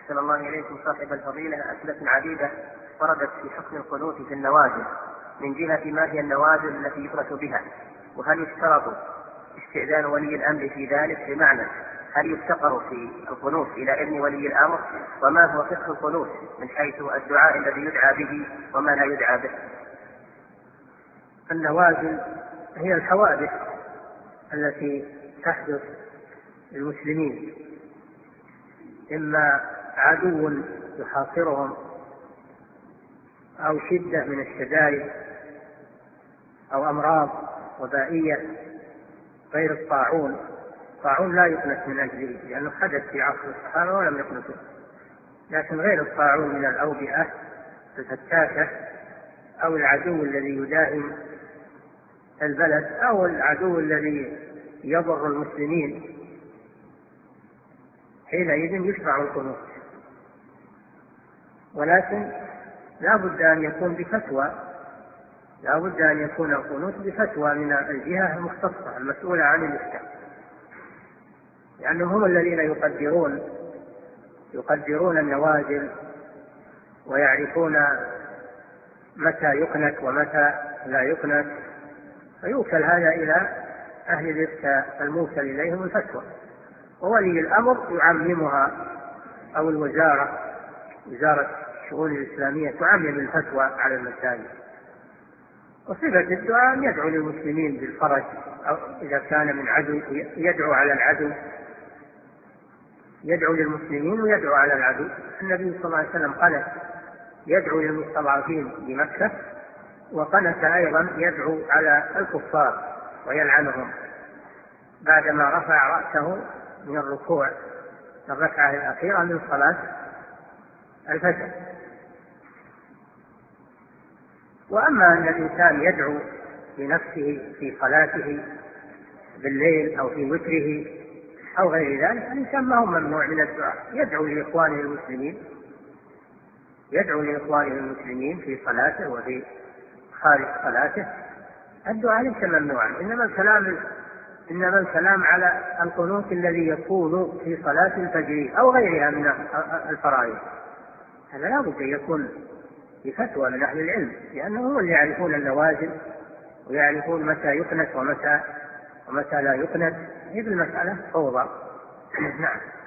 أحسن الله إليكم صاحب الفضيلة، أسئلة عديدة وردت في حكم القنوت في النوازل، من جهة ما هي النوازل التي يقنت بها، وهل يشترط استئذان ولي الأمر في ذلك؟ بمعنى هل يفتقر في القنوت إلى إذن ولي الأمر؟ وما هو فقه القنوت من حيث الدعاء الذي يدعى به وما لا يدعى به؟ النوازل هي الحوادث التي تحدث للمسلمين، إما عدو يحاصرهم أو شدة من الشدائد أو أمراض وبائية غير الطاعون. الطاعون لا يقنت من أجله لأنه حدث في عصر الصحابة ولم يقنتوا، لكن غير الطاعون من الأوبئة الفتاكة أو العدو الذي يداهم البلد أو العدو الذي يضر المسلمين، حينئذ يشرع القنوت، ولكن لا بد أن يكون بفتوى، لا بد أن يكون القنوت بفتوى من الجهة المختصة المسؤولة عن الإفتاء، لأنهم هم الذين يقدرون النوازل ويعرفون متى يقنت ومتى لا يقنت، فيوكل هذا إلى أهل الإفتاء الموكل إليهم الفتوى، وولي الأمر يعممها، أو وزارة الشؤون الإسلامية تعمم الفتوى على المساجد. وصفة الدعاء أن يدعو للمسلمين بالفرج، أو إذا كان من عدو يدعو على العدو، يدعو للمسلمين ويدعو على العدو. النبي صلى الله عليه وسلم قنت يدعو للمستضعفين بمكة، وقنت أيضا يدعو على الكفار ويلعنهم بعدما رفع رأسه من الركوع في الركعة الأخيرة من صلاة الفجر. وأما أن الإنسان يدعو لنفسه في صلاته بالليل أو في وتره أو غير ذلك، الإنسان ما هو ممنوع من الدعاء، يدعو لإخوانه المسلمين في صلاته وفي خارج صلاته، الدعاء ليس ممنوعا، إنما الكلام على القنوت الذي يكون في صلاة الفجر أو غيرها من الفرائض، هذا لا بد يكون بفتوى من أهل العلم، لأنهم هم اللي يعرفون النوازل ويعرفون متى يقنت ومتى لا يقنت. هذه المسألة فوضى. نعم.